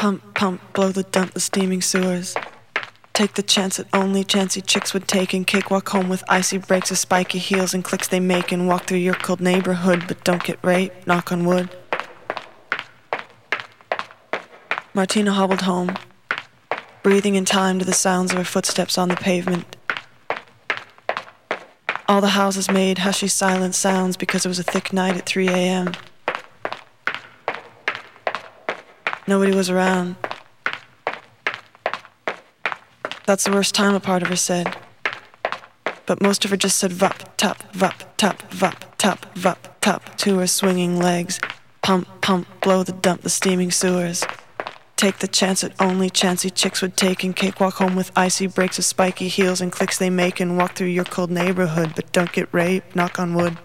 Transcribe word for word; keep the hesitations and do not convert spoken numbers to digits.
Pump, pump, blow the dump, the steaming sewers. Take the chance that only chancy chicks would take and cakewalk home with icy breaks of spiky heels and clicks they make and walk through your cold neighborhood, but don't get raped, knock on wood. Martina hobbled home, breathing in time to the sounds of her footsteps on the pavement. All the houses made hushy silent sounds because it was a thick night at three a.m. Nobody was around. That's the worst time, a part of her said. But most of her just said vup, tap, vup, tap, vup, tap, vup, tap to her swinging legs. Pump, pump, blow the dump, the steaming sewers. Take the chance that only chancy chicks would take and cakewalk home with icy breaks of spiky heels and clicks they make and walk through your cold neighborhood, but don't get raped, knock on wood.